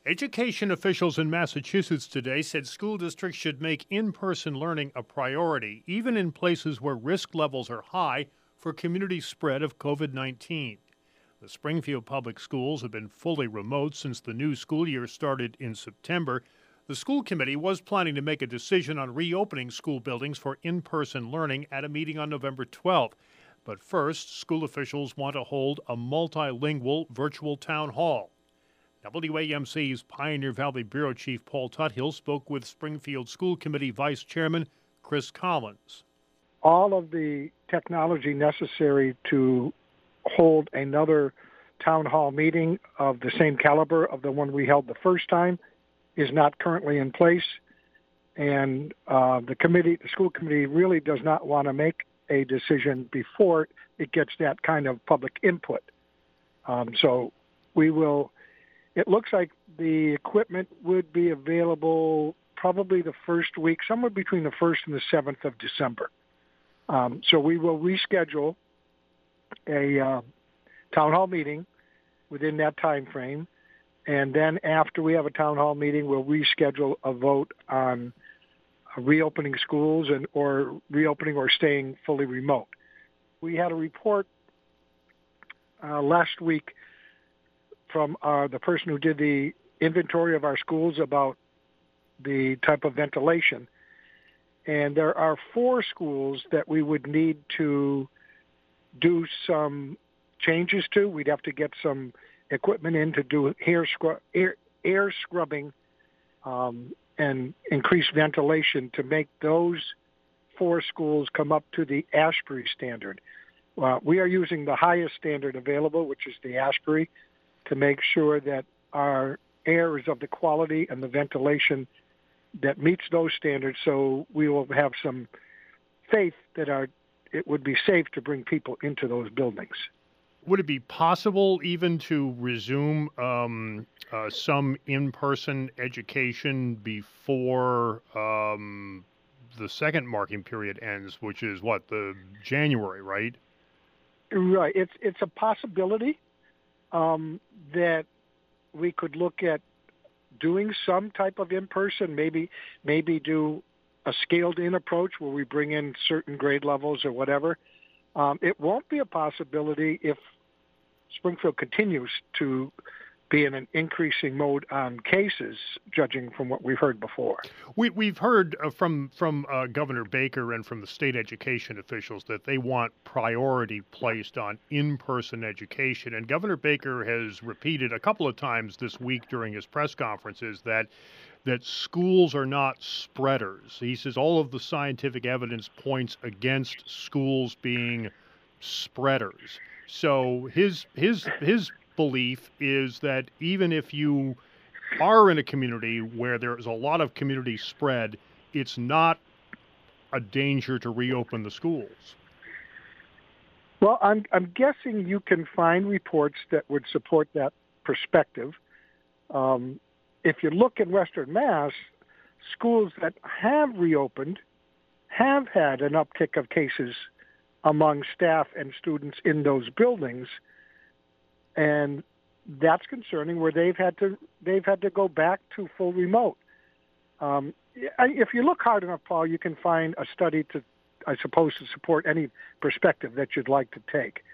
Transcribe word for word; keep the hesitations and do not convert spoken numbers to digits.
Education officials in Massachusetts today said school districts should make in-person learning a priority, even in places where risk levels are high for community spread of COVID nineteen. The Springfield Public Schools have been fully remote since the new school year started in September. The school committee was planning to make a decision on reopening school buildings for in-person learning at a meeting on November twelfth. But first, school officials want to hold a multilingual virtual town hall. W A M C's Pioneer Valley Bureau Chief Paul Tuthill spoke with Springfield School Committee Vice Chairman Chris Collins. All of the technology necessary to hold another town hall meeting of the same caliber of the one we held the first time is not currently in place. And uh, the committee, the school committee really does not want to make a decision before it gets that kind of public input. Um, so we will... It looks like the equipment would be available probably the first week, somewhere between the first and the seventh of December. Um, so we will reschedule a uh, town hall meeting within that time frame, and then after we have a town hall meeting, we'll reschedule a vote on uh, reopening schools and or reopening or staying fully remote. We had a report uh, last week from uh, the person who did the inventory of our schools about the type of ventilation. And there are four schools that we would need to do some changes to. We'd have to get some equipment in to do hair scrub, air, air scrubbing um, and increase ventilation to make those four schools come up to the Ashbury standard. Uh, we are using the highest standard available, which is the Ashbury, to make sure that our air is of the quality and the ventilation that meets those standards, so we will have some faith that our, it would be safe to bring people into those buildings. Would it be possible even to resume um, uh, some in-person education before um, the second marking period ends, which is what, the January, right? Right. It's it's a possibility. Um, that we could look at doing some type of in-person, maybe maybe do a scaled-in approach where we bring in certain grade levels or whatever. Um, it won't be a possibility if Springfield continues to be in an increasing mode on cases, judging from what we've heard before. We, we've heard uh, from from uh, Governor Baker and from the state education officials that they want priority placed on in-person education. And Governor Baker has repeated a couple of times this week during his press conferences that that schools are not spreaders. He says all of the scientific evidence points against schools being spreaders. So his his his belief is that even if you are in a community where there's a lot of community spread, it's not a danger to reopen the schools. Well, I'm I'm guessing you can find reports that would support that perspective. Um, if you look in Western Mass, schools that have reopened have had an uptick of cases among staff and students in those buildings. And that's concerning, where they've had to they've had to go back to full remote. Um, if you look hard enough, Paul, you can find a study to, I suppose, to support any perspective that you'd like to take.